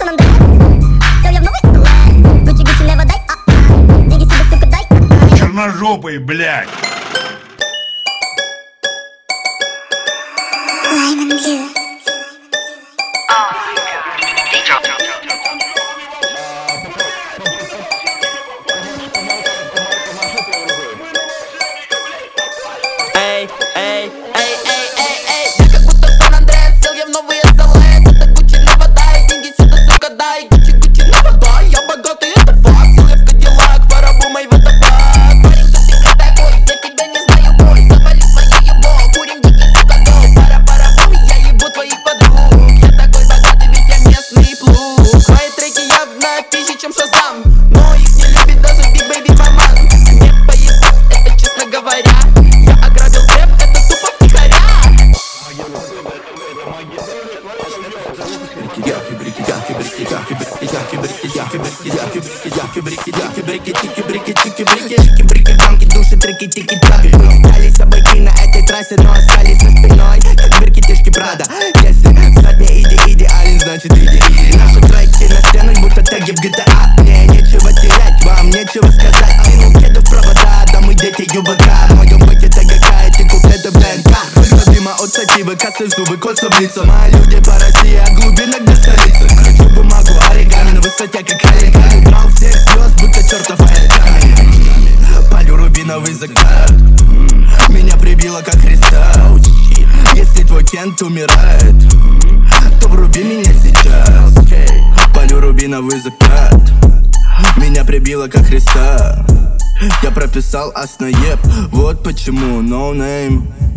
Сан-Андреас. Сел я в новый СЛС. Гуччи-гуччи, лево дай, деньги себе, сука, дай. Черножопый, блядь. Эй, эй, эй, эй, эй, эй. Я как будто Сан-Андреас, сел я в новый СЛС. Это Гуччи, лево дай, деньги сюда, сука, дай. Гуччи-гуччи, лево дай, я богатый, это факт. Сел я в Кадиллак, пора бумой в это бак. Парень, кто ты не такой, я тебя не знаю, бой. Завали свое ебло, курим дикий, сука, дом. Пара бум, я ебу твоих подруг. Я такой богатый, ведь я местный плуг. Мои треки явно пизже, чем Шазам, но их не любит даже Big Baby Маман. Мне поебать, это честно говоря. Я ограбил рэп, это тупо втихаря. Души, трики, тики-таки. Дали собаки на этой трассе, но остались за спиной, как бирки-тишки Прада. Если в сотне идеален, значит иди. Наши треки на стенах, будто теги в GTA. Мне нечего терять, вам нечего сказать. Кинул кеды в провода, да мы дети ЮБК. В моем бэке ТГК, эти куплеты в ДНК. Только дыма от сативы, косы в зубы, кот в лицо. Мои люди по России, а глубинок до столицы. Кручу бумагу, оригами на высоте, как оригами. Брал всех звезд, будто чертов оригами. Палю рубиновый закат, меня прибило как Христа. Если твой Кент умирает, то вруби меня сейчас. Палю рубиновый закат, меня прибило как Христа. Я прописал асноеб, вот почему no name.